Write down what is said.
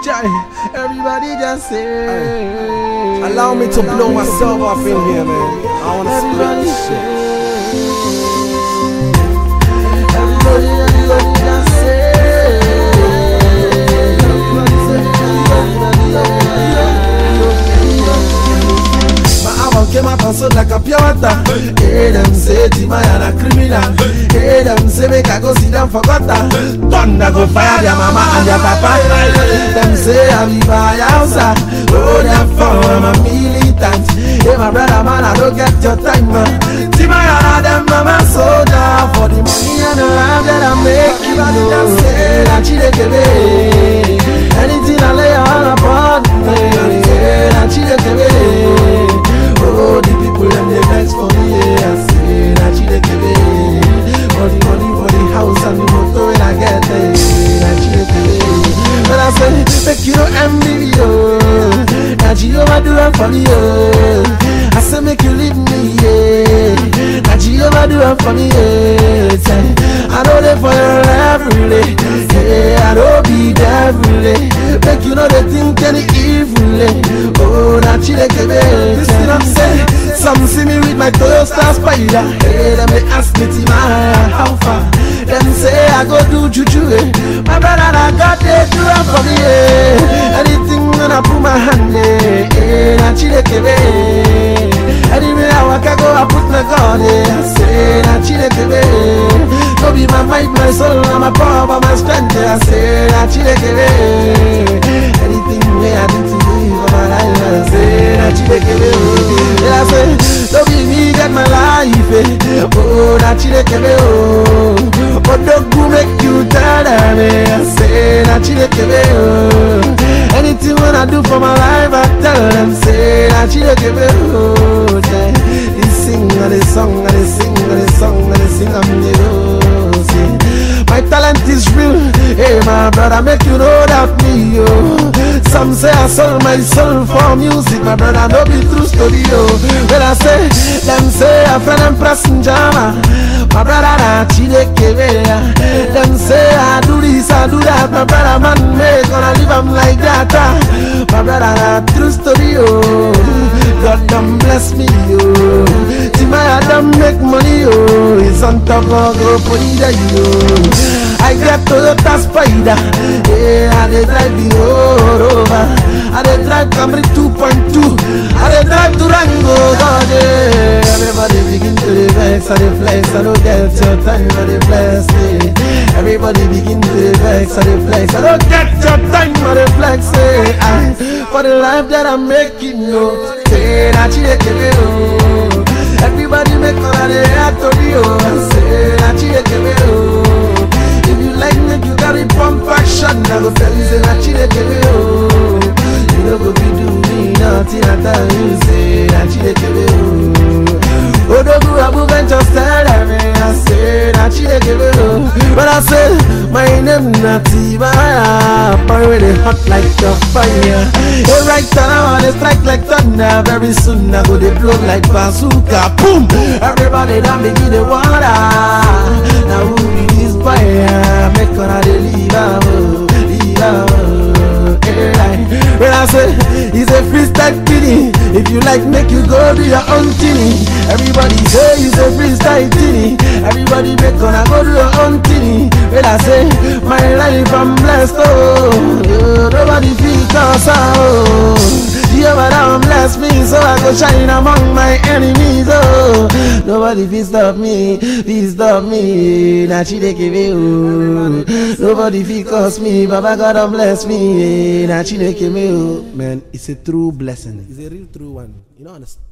Everybody just say. Allow me to blow myself off in here, man. I wanna split this shit. Everybody just say. Came out and sold like a pure water. Hey, them say Timaya a criminal. Hey, them say make I go sit down for gutter. Thunder go fire their mama and their papa. Them say I be by outside. Oh, therefore I'm a militant. Hey, my brother man, I don't get your time. Timaya them mama soldier for the money and the life that I make. Everybody just say that she dey give me. Anything I lay all upon me. That she dey give me. Oh, the people and they vex for me, yeah. I say that she dey give me. For the money, for the house and the motor when I get there, that she dey give me. But I say, make you no envy, oh. That she overdo it for me, oh. I say, make you leave me, yeah. That she overdo it for me, yeah. Say, I know they for your every day, yeah. I don't be there every day. Make you know they think any evil, oh, that she dey give me. Listen, I'm saying, some see me with my Toyota Spider. Hey, them they ask me to how far. Them say I go do juju, eh. My brother I got they do it for me, eh. Anything when I put my hand, eh, that she dey give me. Anywhere I walk I go I put my God, eh. I say that she dey give me. No be my might, my soul, and my power, my strength, eh. I say that she dey give me. Anything where I need to do for my life, I say that she dey give me. I say, don't be me get my life, eh. Oh, that she dey give me, oh. But don't go make you tell them, eh. I say that she dey give me, oh. Anything when I do for my life, I tell them, say that she dey give me, oh. They sing and they song and they sing and they song and they sing and they oh, say, my talent is real, hey my brother, make you know that me, oh. Some say I sold my soul for music, my brother, no be true story, oh. When I say, them say I friend and pressing jama, my brother, that she dey give me. Them say I do this, I do that, my brother, man, make gonna live I'm like that, my brother, that true story, oh. God don't bless me, oh. Timaya don't make money, oh. It's on top of go put it there, oh. I get Toyota Spider, yeah, I dey drive the road over. I dey drive Camry 2.2, I dey drive Durango, God, yeah. Everybody begin to the vex, I dey flex, I don't get your time, I dey bless me. Everybody begin to the vex, I dey flex, I don't get your time, I dey flex, I for the life that I'm making, no, say that she dey give me, oh. Everybody make all of the act of you, I say that she dey give me, oh. If you like me, you gotta pump action. I go tell you say that she dey give me, oh. You know go be do me nothing. I tell you say that she dey give me, oh. Odogu Abu Venture tell me, I say that she dey give me, oh. But I say my name not Timaya, but really hot like a fire. Hey, right now they strike like thunder. Very soon I go they blow like bazooka. Boom! Everybody down begin the water. Now who be this fire? Make gonna leave out, when I say it's a freestyle tinny, if you like make you go do your own tinny. Everybody say it's a freestyle tinny, everybody make gonna go do your own tinny. When I say my life I'm blessed, oh, nobody feels us, oh. Jehovah don't bless me, so I go shine among my enemies, oh. Nobody fit stop me, that she dey give me, oh. Nobody fit curse me, Baba God don't bless me, that she dey give me, oh. Man, it's a true blessing, it's a real true one, you know, understand?